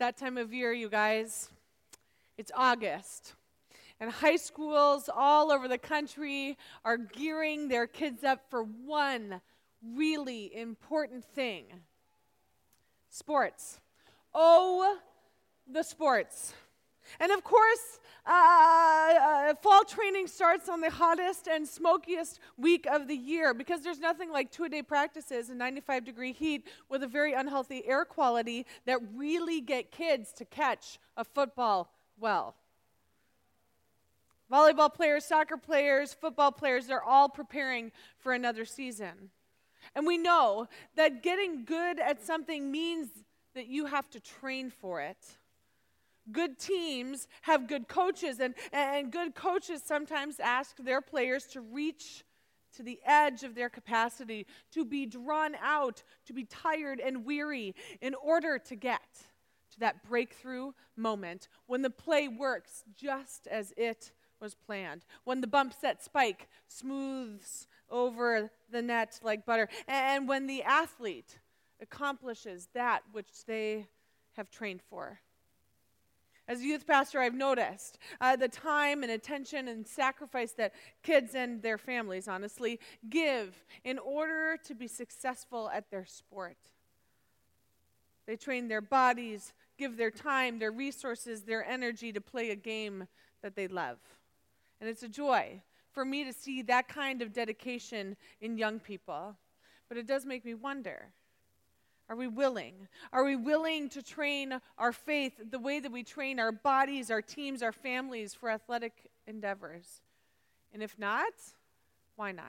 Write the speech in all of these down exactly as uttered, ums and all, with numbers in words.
that time of year, you guys. It's August. And high schools all over the country are gearing their kids up for one really important thing. Sports. Oh, the sports. And of course, uh, uh, fall training starts on the hottest and smokiest week of the year because there's nothing like two-a-day practices in ninety-five degree heat with a very unhealthy air quality that really get kids to catch a football well. Volleyball players, soccer players, football players, they're all preparing for another season. And we know that getting good at something means that you have to train for it. Good teams have good coaches, and, and good coaches sometimes ask their players to reach to the edge of their capacity, to be drawn out, to be tired and weary in order to get to that breakthrough moment when the play works just as it was planned, when the bump set spike smooths over the net like butter, and when the athlete accomplishes that which they have trained for. As a youth pastor, I've noticed uh, the time and attention and sacrifice that kids and their families, honestly, give in order to be successful at their sport. They train their bodies, give their time, their resources, their energy to play a game that they love. And it's a joy for me to see that kind of dedication in young people. But it does make me wonder, are we willing? Are we willing to train our faith the way that we train our bodies, our teams, our families for athletic endeavors? And if not, why not?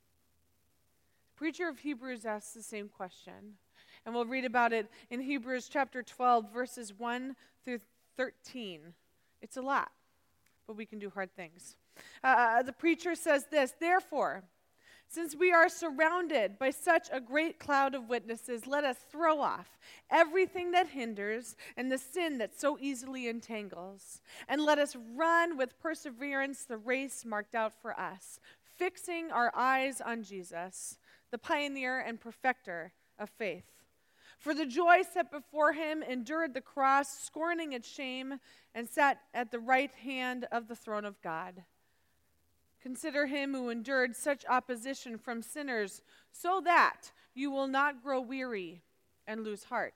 The preacher of Hebrews asks the same question. And we'll read about it in Hebrews chapter twelve, verses one through thirteen. It's a lot, but we can do hard things. Uh, the preacher says this, "Therefore, since we are surrounded by such a great cloud of witnesses, let us throw off everything that hinders and the sin that so easily entangles, and let us run with perseverance the race marked out for us, fixing our eyes on Jesus, the pioneer and perfecter of faith. For the joy set before him endured the cross, scorning its shame, and sat at the right hand of the throne of God. Consider him who endured such opposition from sinners, so that you will not grow weary and lose heart.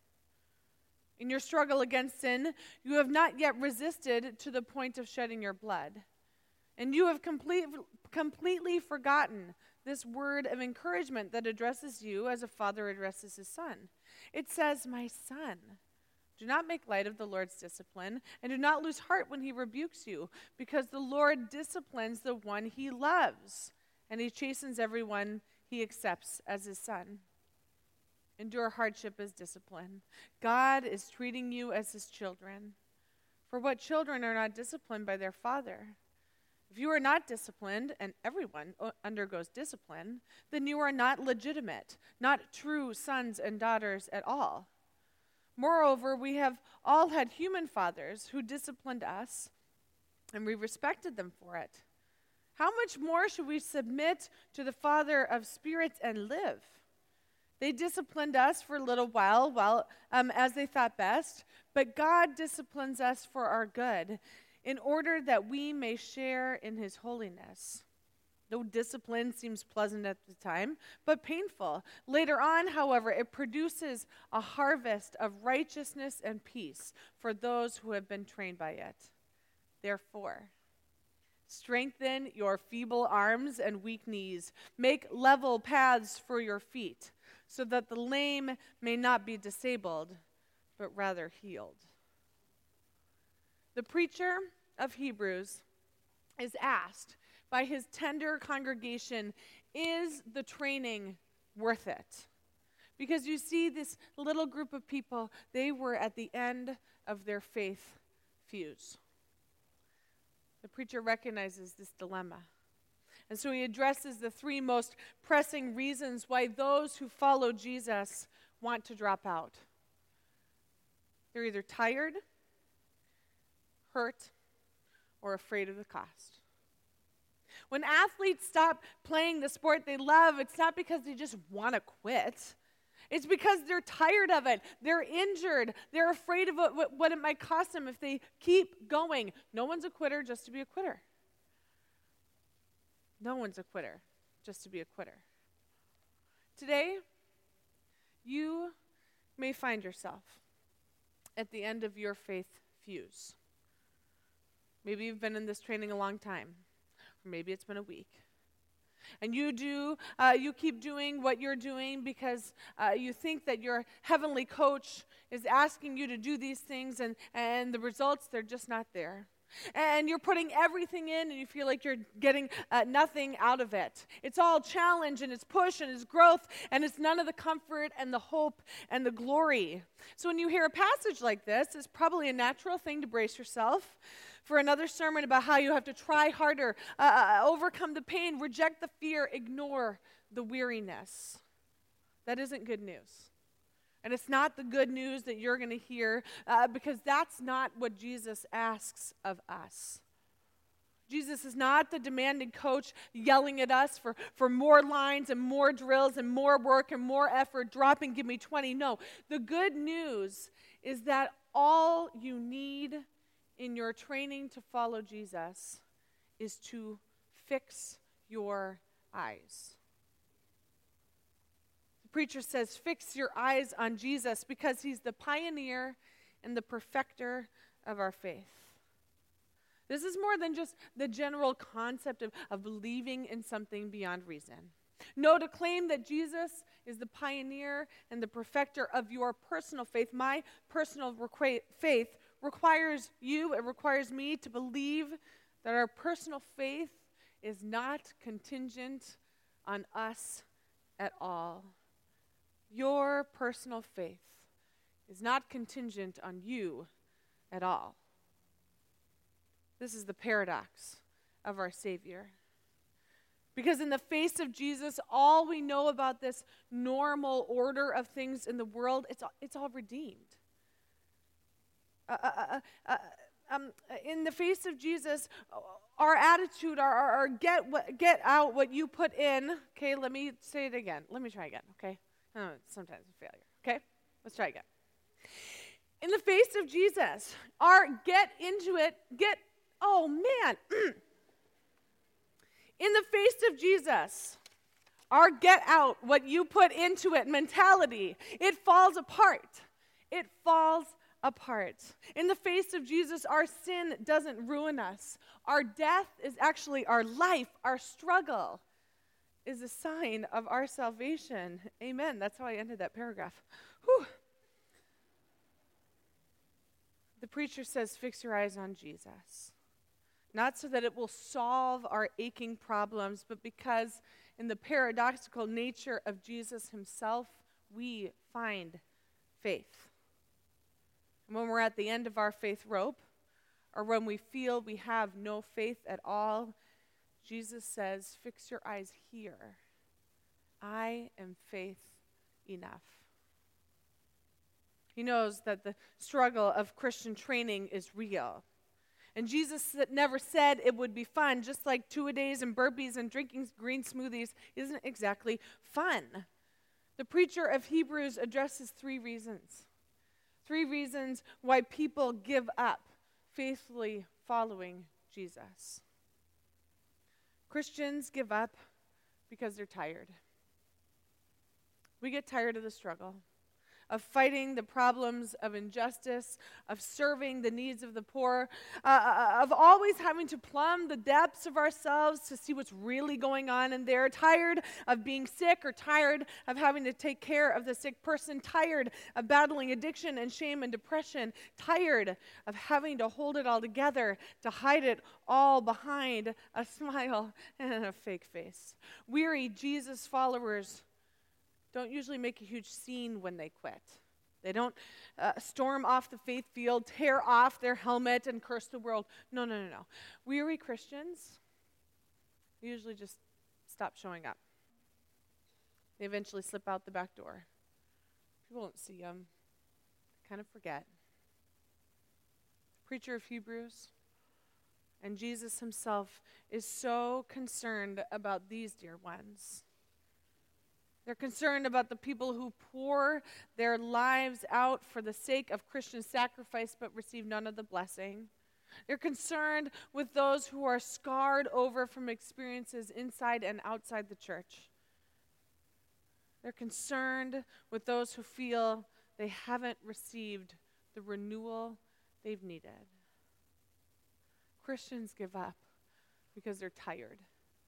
In your struggle against sin, you have not yet resisted to the point of shedding your blood. And you have complete, completely forgotten this word of encouragement that addresses you as a father addresses his son. It says, 'My son, do not make light of the Lord's discipline, and do not lose heart when he rebukes you, because the Lord disciplines the one he loves, and he chastens everyone he accepts as his son. Endure hardship as discipline. God is treating you as his children. For what children are not disciplined by their father? If you are not disciplined, and everyone undergoes discipline, then you are not legitimate, not true sons and daughters at all. Moreover, we have all had human fathers who disciplined us, and we respected them for it. How much more should we submit to the Father of spirits and live? They disciplined us for a little while, while um, as they thought best, but God disciplines us for our good, in order that we may share in his holiness. Though discipline seems pleasant at the time, but painful. Later on, however, it produces a harvest of righteousness and peace for those who have been trained by it. Therefore, strengthen your feeble arms and weak knees. Make level paths for your feet, so that the lame may not be disabled, but rather healed." The preacher of Hebrews is asked by his tender congregation, is the training worth it? Because you see, this little group of people, they were at the end of their faith fuse. The preacher recognizes this dilemma. And so he addresses the three most pressing reasons why those who follow Jesus want to drop out. They're either tired, hurt, or afraid of the cost. When athletes stop playing the sport they love, it's not because they just want to quit. It's because they're tired of it. They're injured. They're afraid of what, what it might cost them if they keep going. No one's a quitter just to be a quitter. No one's a quitter just to be a quitter. Today, you may find yourself at the end of your faith fuse. Maybe you've been in this training a long time, or maybe it's been a week. And you do, uh, you keep doing what you're doing because uh, you think that your heavenly coach is asking you to do these things, and, and the results, they're just not there. And you're putting everything in, and you feel like you're getting uh, nothing out of it. It's all challenge, and it's push, and it's growth, and it's none of the comfort and the hope and the glory. So when you hear a passage like this, it's probably a natural thing to brace yourself for another sermon about how you have to try harder, uh, overcome the pain, reject the fear, ignore the weariness. That isn't good news. And it's not the good news that you're going to hear uh, because that's not what Jesus asks of us. Jesus is not the demanding coach yelling at us for, for more lines and more drills and more work and more effort, drop and give me twenty. No, the good news is that all you need in your training to follow Jesus is to fix your eyes. The preacher says, fix your eyes on Jesus because he's the pioneer and the perfecter of our faith. This is more than just the general concept of, of believing in something beyond reason. No, to claim that Jesus is the pioneer and the perfecter of your personal faith, my personal requ- faith, requires you, it requires me to believe that our personal faith is not contingent on us at all. Your personal faith is not contingent on you at all. This is the paradox of our Savior. Because in the face of Jesus, all we know about this normal order of things in the world, it's all, it's all redeemed. Uh, uh, uh, uh, um, in the face of Jesus, our attitude, our, our, our get what, get out what you put in. Okay, let me say it again. Let me try again, okay? Oh, sometimes a failure, okay? Let's try again. In the face of Jesus, our get into it, get, oh man. In the face of Jesus, our get out what you put into it mentality, it falls apart. It falls apart. In the face of Jesus, our sin doesn't ruin us. Our death is actually our life. Our struggle is a sign of our salvation. Amen. That's how I ended that paragraph. Whew. The preacher says, fix your eyes on Jesus. Not so that it will solve our aching problems, but because in the paradoxical nature of Jesus himself, we find faith. And when we're at the end of our faith rope, or when we feel we have no faith at all, Jesus says, fix your eyes here. I am faith enough. He knows that the struggle of Christian training is real. And Jesus never said it would be fun, just like two-a-days and burpees and drinking green smoothies isn't exactly fun. The preacher of Hebrews addresses three reasons. Three reasons why people give up faithfully following Jesus. Christians give up because they're tired. We get tired of the struggle, of fighting the problems of injustice, of serving the needs of the poor, uh, of always having to plumb the depths of ourselves to see what's really going on in there, tired of being sick or tired of having to take care of the sick person, tired of battling addiction and shame and depression, tired of having to hold it all together, to hide it all behind a smile and a fake face. Weary Jesus followers don't usually make a huge scene when they quit. They don't uh, storm off the faith field, tear off their helmet, and curse the world. No, no, no, no. Weary Christians usually just stop showing up. They eventually slip out the back door. People won't see them. Kind of forget. Preacher of Hebrews and Jesus himself is so concerned about these dear ones. They're concerned about the people who pour their lives out for the sake of Christian sacrifice but receive none of the blessing. They're concerned with those who are scarred over from experiences inside and outside the church. They're concerned with those who feel they haven't received the renewal they've needed. Christians give up because they're tired.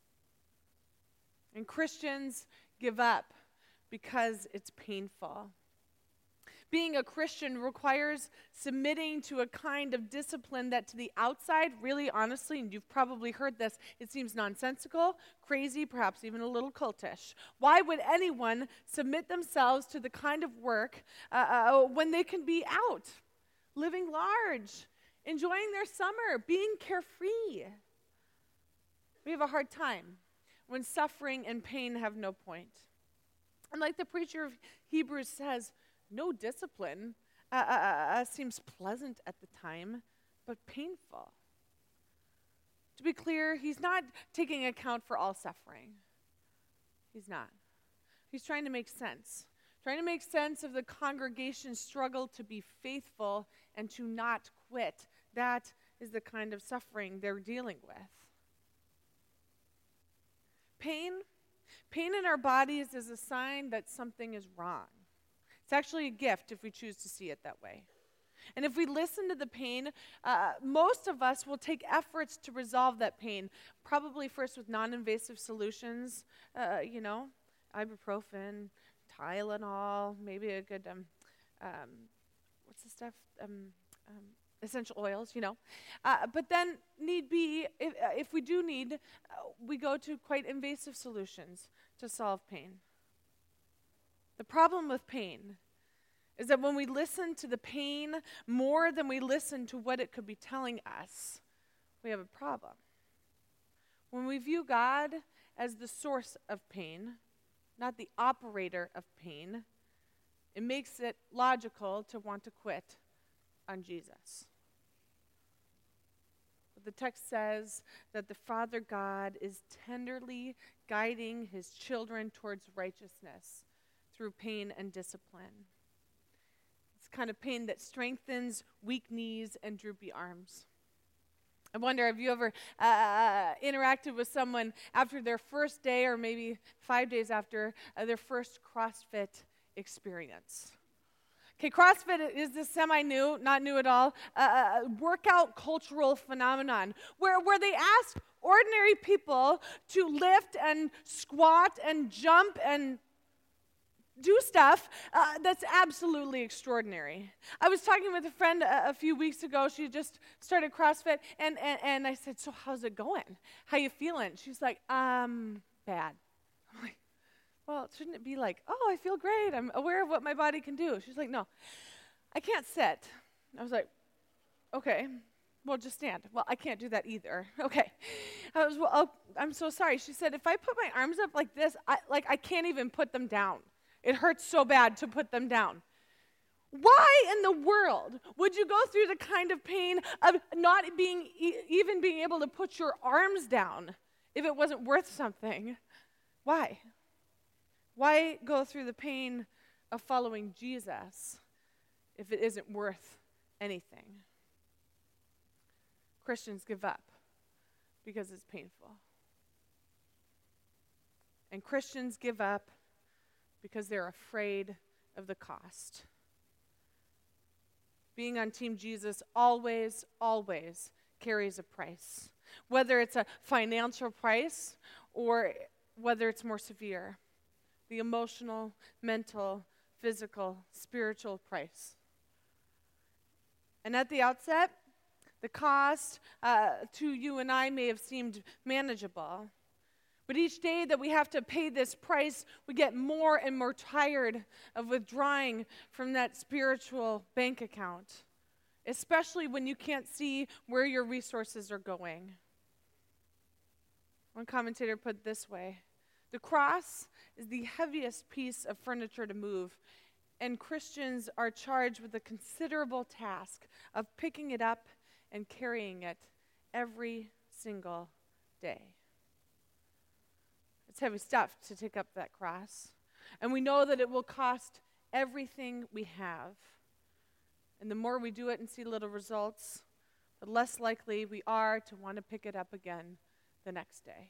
And Christians give up because it's painful. Being a Christian requires submitting to a kind of discipline that to the outside, really honestly, and you've probably heard this, it seems nonsensical, crazy, perhaps even a little cultish. Why would anyone submit themselves to the kind of work uh, uh, when they can be out, living large, enjoying their summer, being carefree? We have a hard time when suffering and pain have no point. And like the preacher of Hebrews says, no discipline uh, uh, uh, seems pleasant at the time, but painful. To be clear, he's not taking account for all suffering. He's not. He's trying to make sense. Trying to make sense of the congregation's struggle to be faithful and to not quit. That is the kind of suffering they're dealing with. Pain, pain in our bodies is a sign that something is wrong. It's actually a gift if we choose to see it that way. And if we listen to the pain, uh, most of us will take efforts to resolve that pain, probably first with non-invasive solutions, uh, you know, ibuprofen, Tylenol, maybe a good, um, um, what's the stuff, um, um, essential oils, you know. Uh, but then need be, if, uh, if we do need, uh, we go to quite invasive solutions to solve pain. The problem with pain is that when we listen to the pain more than we listen to what it could be telling us, we have a problem. When we view God as the source of pain, not the operator of pain, it makes it logical to want to quit on Jesus. But the text says that the Father God is tenderly guiding his children towards righteousness through pain and discipline. It's kind of pain that strengthens weak knees and droopy arms. I wonder, have you ever uh, interacted with someone after their first day or maybe five days after uh, their first CrossFit experience? Okay, CrossFit is this semi-new, not new at all, uh, workout cultural phenomenon where, where they ask ordinary people to lift and squat and jump and do stuff uh, that's absolutely extraordinary. I was talking with a friend a, a few weeks ago. She just started CrossFit, and, and, and I said, so how's it going? How you feeling? She's like, um, bad. I'm like, well, shouldn't it be like, oh, I feel great. I'm aware of what my body can do. She's like, no, I can't sit. I was like, okay, well, just stand. Well, I can't do that either. Okay. I was, well, oh, I'm so sorry. She said, if I put my arms up like this, I, like I can't even put them down. It hurts so bad to put them down. Why in the world would you go through the kind of pain of not being e- even being able to put your arms down if it wasn't worth something? Why? Why go through the pain of following Jesus if it isn't worth anything? Christians give up because it's painful. And Christians give up because they're afraid of the cost. Being on Team Jesus always, always carries a price, whether it's a financial price or whether it's more severe, the emotional, mental, physical, spiritual price. And at the outset, the cost uh, to you and I may have seemed manageable. But each day that we have to pay this price, we get more and more tired of withdrawing from that spiritual bank account, especially when you can't see where your resources are going. One commentator put it this way: the cross is the heaviest piece of furniture to move, and Christians are charged with the considerable task of picking it up and carrying it every single day. It's heavy stuff to take up that cross. And we know that it will cost everything we have. And the more we do it and see little results, the less likely we are to want to pick it up again the next day.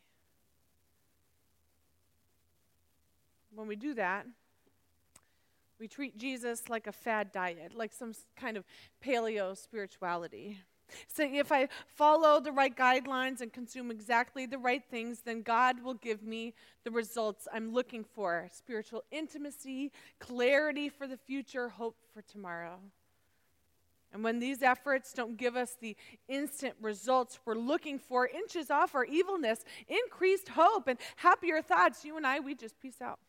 When we do that, we treat Jesus like a fad diet, like some kind of paleo spirituality. Saying if I follow the right guidelines and consume exactly the right things, then God will give me the results I'm looking for. Spiritual intimacy, clarity for the future, hope for tomorrow. And when these efforts don't give us the instant results we're looking for, inches off our evilness, increased hope, and happier thoughts, you and I, we just peace out.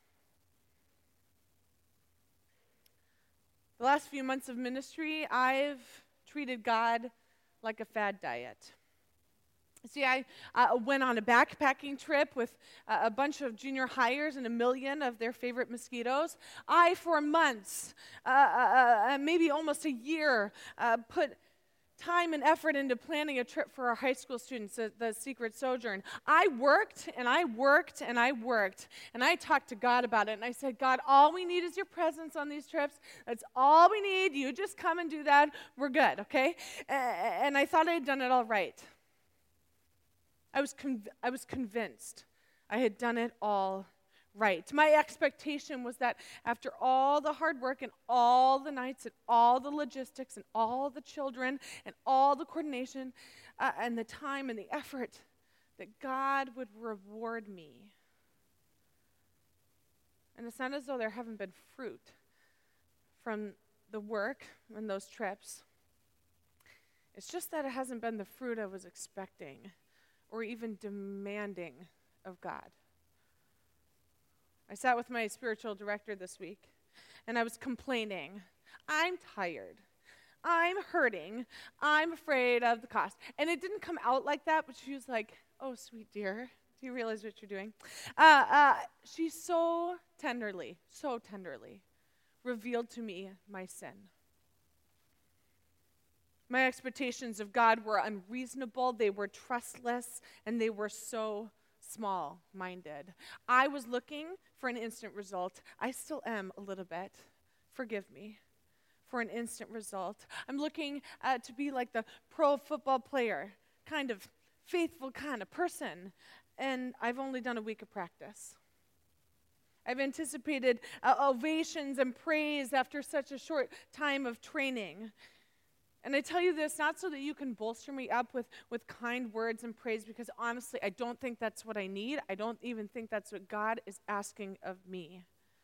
The last few months of ministry, I've treated God like a fad diet. See, I uh, went on a backpacking trip with uh, a bunch of junior hires and a million of their favorite mosquitoes. I, for months, uh, uh, uh, maybe almost a year, uh, put time and effort into planning a trip for our high school students, the, the Secret Sojourn. I worked and I worked and I worked, and I talked to God about it, and I said, God, all we need is your presence on these trips. That's all we need. You just come and do that. We're good, okay? And I thought I had done it all right. I was conv- I was convinced I had done it all right. My expectation was that after all the hard work and all the nights and all the logistics and all the children and all the coordination uh, and the time and the effort, that God would reward me. And it's not as though there haven't been fruit from the work and those trips. It's just that it hasn't been the fruit I was expecting or even demanding of God. I sat with my spiritual director this week, and I was complaining. I'm tired. I'm hurting. I'm afraid of the cost. And it didn't come out like that, but she was like, oh, sweet dear, do you realize what you're doing? Uh, uh, she so tenderly, so tenderly revealed to me my sin. My expectations of God were unreasonable, they were trustless, and they were so small-minded. I was looking for an instant result. I still am a little bit. Forgive me. For an instant result. I'm looking uh, to be like the pro football player, kind of faithful kind of person, and I've only done a week of practice. I've anticipated uh, ovations and praise after such a short time of training. And I tell you this not so that you can bolster me up with, with kind words and praise, because honestly, I don't think that's what I need. I don't even think that's what God is asking of me.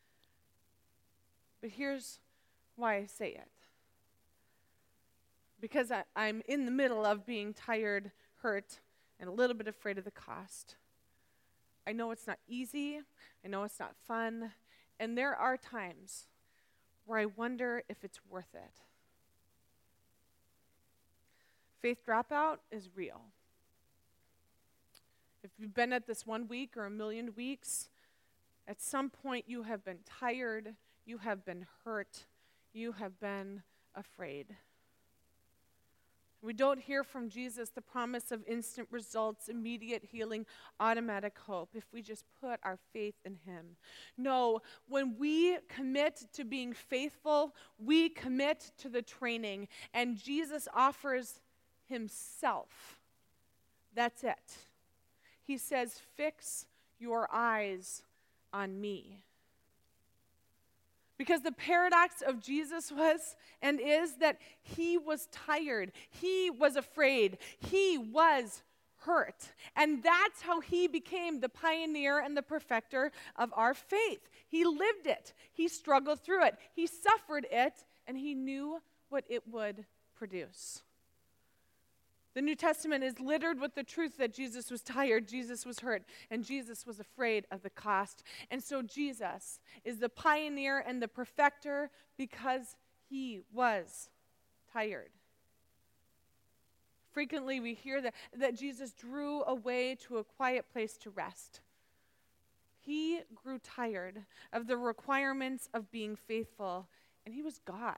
But here's why I say it. Because I, I'm in the middle of being tired, hurt, and a little bit afraid of the cost. I know it's not easy. I know it's not fun. And there are times where I wonder if it's worth it. Faith dropout is real. If you've been at this one week or a million weeks, at some point you have been tired, you have been hurt, you have been afraid. We don't hear from Jesus the promise of instant results, immediate healing, automatic hope if we just put our faith in him. No, when we commit to being faithful, we commit to the training, and Jesus offers himself. That's it. He says, fix your eyes on me. Because the paradox of Jesus was and is that he was tired. He was afraid. He was hurt. And that's how he became the pioneer and the perfecter of our faith. He lived it. He struggled through it. He suffered it, and he knew what it would produce. The New Testament is littered with the truth that Jesus was tired, Jesus was hurt, and Jesus was afraid of the cost. And so Jesus is the pioneer and the perfecter because he was tired. Frequently we hear that, that Jesus drew away to a quiet place to rest. He grew tired of the requirements of being faithful, and he was God.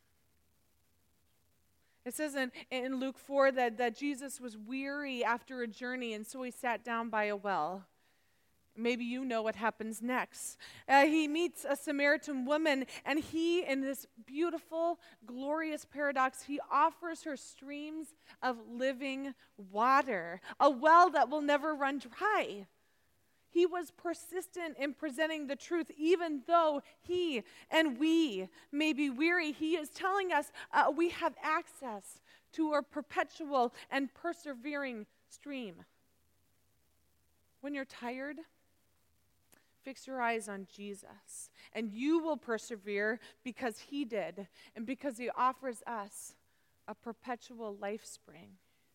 It says in, in Luke four that, that Jesus was weary after a journey, and so he sat down by a well. Maybe you know what happens next. Uh, he meets a Samaritan woman, and he, in this beautiful, glorious paradox, he offers her streams of living water, a well that will never run dry. He was persistent in presenting the truth, even though he and we may be weary. He is telling us uh, we have access to a perpetual and persevering stream. When you're tired, fix your eyes on Jesus, and you will persevere because he did, and because he offers us a perpetual life spring.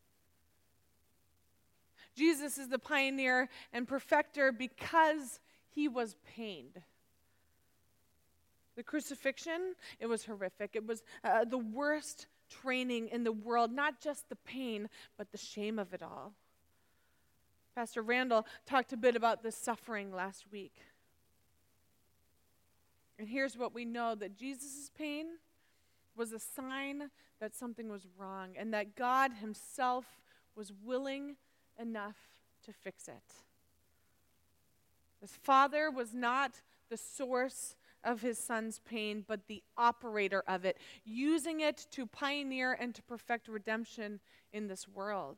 Jesus is the pioneer and perfecter because he was pained. The crucifixion, it was horrific. It was uh, the worst training in the world, not just the pain, but the shame of it all. Pastor Randall talked a bit about the suffering last week. And here's what we know, that Jesus' pain was a sign that something was wrong and that God himself was willing enough to fix it. His Father was not the source of his Son's pain, but the operator of it, using it to pioneer and to perfect redemption in this world.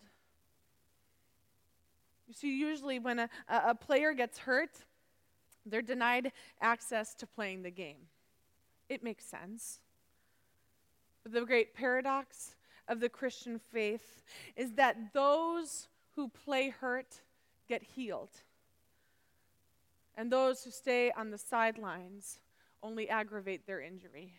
You see, usually when a, a player gets hurt, they're denied access to playing the game. It makes sense. But the great paradox of the Christian faith is that those who play hurt get healed, and those who stay on the sidelines only aggravate their injury.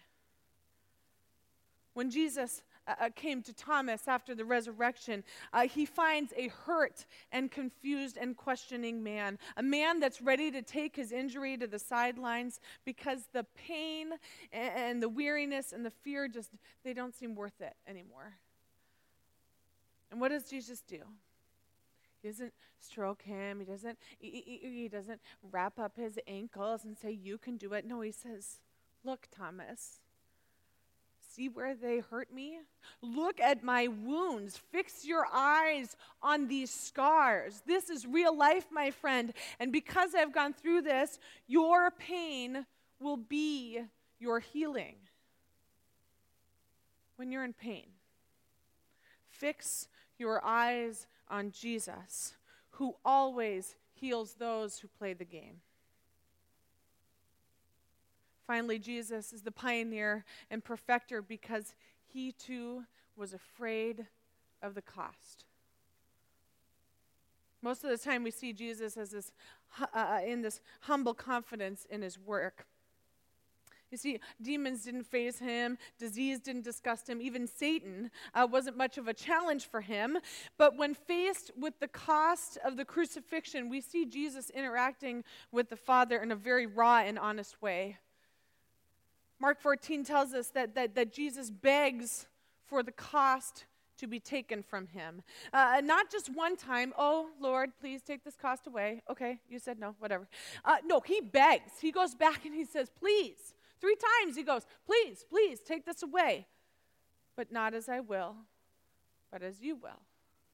When Jesus uh, came to Thomas after the resurrection, uh, he finds a hurt and confused and questioning man, a man that's ready to take his injury to the sidelines because the pain and, and the weariness and the fear just, they don't seem worth it anymore. And what does Jesus do? He doesn't stroke him. He doesn't, he, he, he doesn't wrap up his ankles and say, you can do it. No, he says, look, Thomas, see where they hurt me? Look at my wounds. Fix your eyes on these scars. This is real life, my friend. And because I've gone through this, your pain will be your healing. When you're in pain, fix your eyes on Jesus, who always heals those who play the game. Finally, Jesus is the pioneer and perfecter because he too was afraid of the cost. Most of the time we see Jesus as this uh, in this humble confidence in his work. You see, demons didn't faze him, disease didn't disgust him, even Satan uh, wasn't much of a challenge for him. But when faced with the cost of the crucifixion, we see Jesus interacting with the Father in a very raw and honest way. Mark fourteen tells us that, that, that Jesus begs for the cost to be taken from him. Uh, not just one time, oh, Lord, please take this cost away. Okay, you said no, whatever. Uh, no, he begs. He goes back and he says, please. Three times he goes, please, please, take this away. But not as I will, but as you will.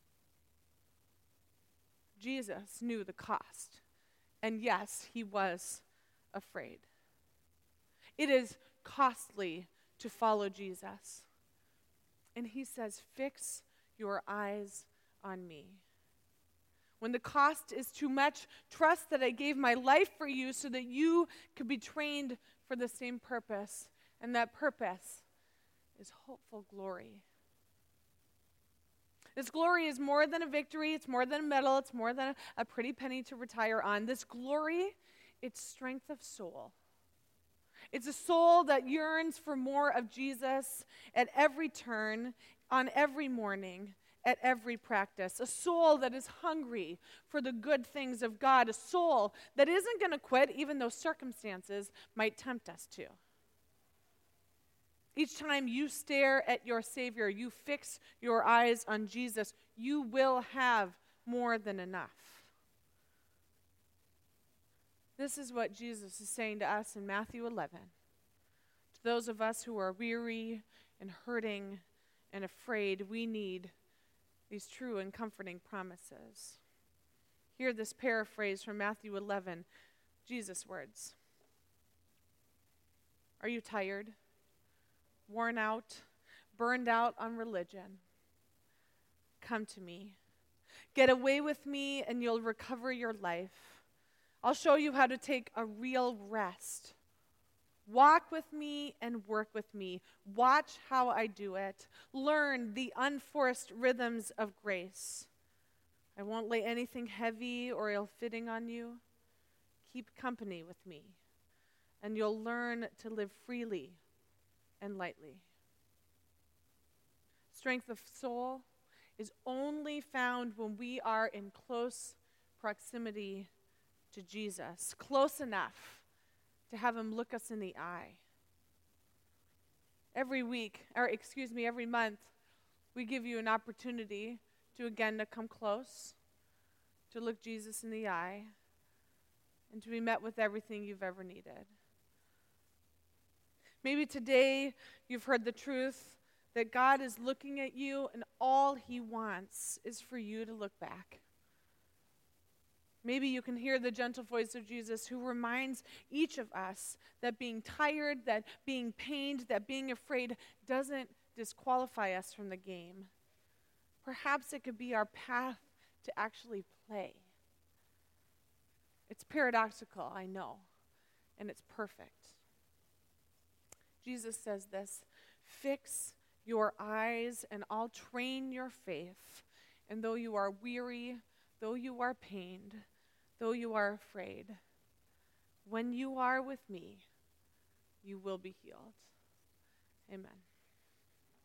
Jesus knew the cost. And yes, he was afraid. It is costly to follow Jesus. And he says, fix your eyes on me. When the cost is too much, trust that I gave my life for you so that you could be trained for the same purpose. And that purpose is hopeful glory. This glory is more than a victory. It's more than a medal. It's more than a pretty penny to retire on. This glory, it's strength of soul. It's a soul that yearns for more of Jesus at every turn, on every morning, at every practice. A soul that is hungry for the good things of God. A soul that isn't going to quit even though circumstances might tempt us to. Each time you stare at your Savior, you fix your eyes on Jesus, you will have more than enough. This is what Jesus is saying to us in Matthew eleven. To those of us who are weary and hurting and afraid, we need these true and comforting promises. Hear this paraphrase from Matthew eleven, Jesus' words. Are you tired, worn out, burned out on religion? Come to me. Get away with me and you'll recover your life. I'll show you how to take a real rest. Walk with me and work with me. Watch how I do it. Learn the unforced rhythms of grace. I won't lay anything heavy or ill-fitting on you. Keep company with me, and you'll learn to live freely and lightly. Strength of soul is only found when we are in close proximity to Jesus, close enough to have him look us in the eye. Every week, or excuse me, every month, we give you an opportunity to again to come close, to look Jesus in the eye, and to be met with everything you've ever needed. Maybe today you've heard the truth that God is looking at you and all he wants is for you to look back. Maybe you can hear the gentle voice of Jesus who reminds each of us that being tired, that being pained, that being afraid doesn't disqualify us from the game. Perhaps it could be our path to actually play. It's paradoxical, I know, and it's perfect. Jesus says this, fix your eyes and I'll train your faith. And though you are weary, though you are pained, though you are afraid, when you are with me, you will be healed. Amen.